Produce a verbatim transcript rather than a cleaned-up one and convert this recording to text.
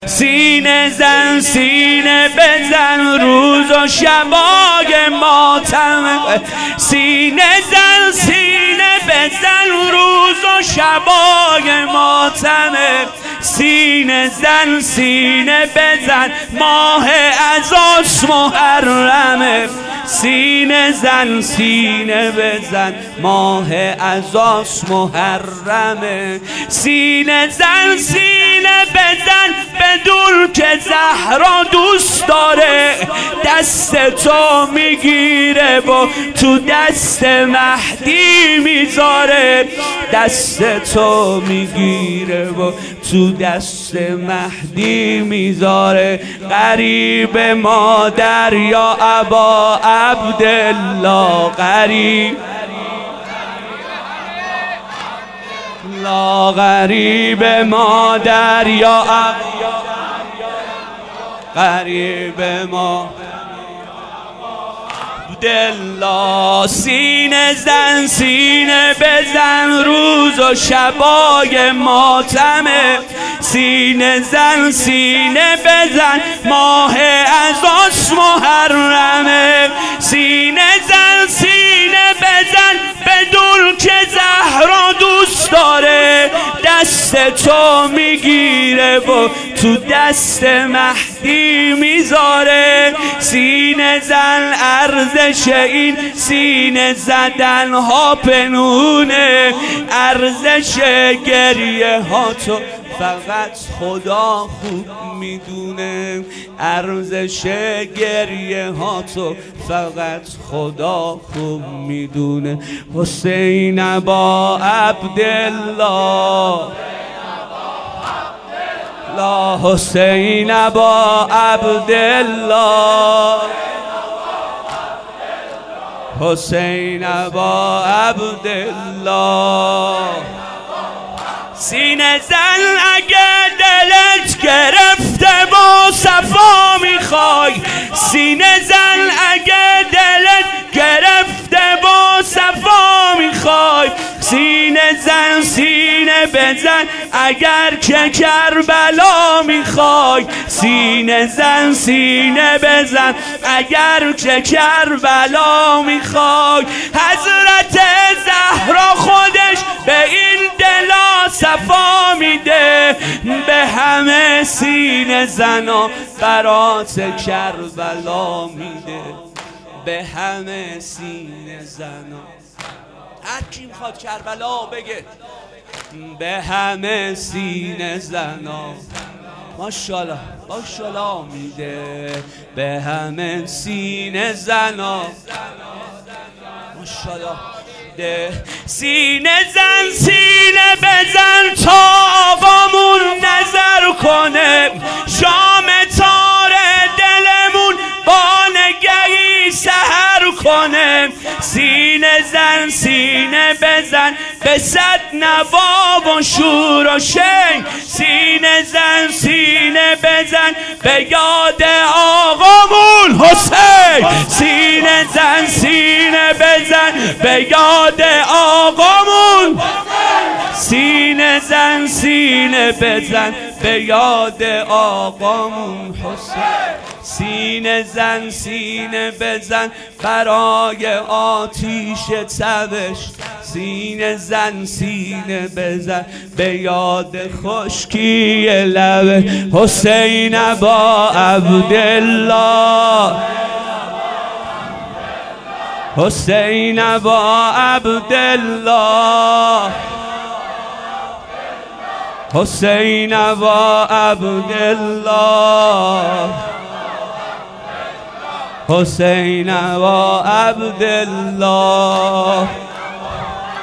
سینه زن سینه بزن روز و شبای ماتم. سینه زن سینه بزن روز و شبای ماتم. سینه زن سینه بزن ماه عزاس محرمه. سینه زن سینه بزن ماه عزاس محرمه. سینه زن سینه بزن بدون که زهرا دوست داره. دست تو میگیره و تو دست مهدی میذاره. دست تو میگیره و تو دست مهدی میذاره. قریب مادر یا ابا عبدالله، قریب لا غریب مادر یا غریب ما عبدالله. سینه زن سینه بزن روز و شبای ماتمه. سینه زن سینه بزن ماه عزاس محرمه. سینه زن سینه بزن بدون که زهرا دوست داره. دست تو میگیره و تو دست مهدی میذاره. سینه زن ارزش این سینه زدن ها پنهونه. ارزش گریه ها تو فقط خدا خوب میدونه. ارزش گریه ها تو فقط خدا خوب میدونه. حسین ابا عبدالله، لا حسین ابا عبدالله، حسین ابا عبدالله. سینه زن اگه دلت گرفته با صفا میخوای. سینه زن اگه دلت گرفته با صفا میخوای. سینه زن سینه بزن اگر که کربلا میخوای. سینه زن سینه بزن اگر که کربلا میخوای. حضرت زهرا خودش به این دلا صفا میده. به همه سینه زنا برات کربلا میده. به همه سینه زنا هر کی میخواد کربلا بگه. به همه سینه زنا ماشاءالله ماشاءالله میده. به همه سینه زنا ماشاءالله ده. سینه زن سینه بزن تا آقامون نظر کنه. شام تار دلمون با نگهی سحر کنه. سینه زن سینه بزن به صد نوا و شور و شنگ. سینه زن سینه بزن به یاد آقامون حسین. سینه زن سینه بزن به یاد آقامون. سینه زن سینه بزن به یاد آقامون حسین. سینه زن سینه بزن برای آتیش تبش. سینه زن سینه بزن به یاد خشکی لبش. حسین ابا عبدالله، حسین ابا عبدالله، حسین ابا عبدالله، حسین ابا عبدالله.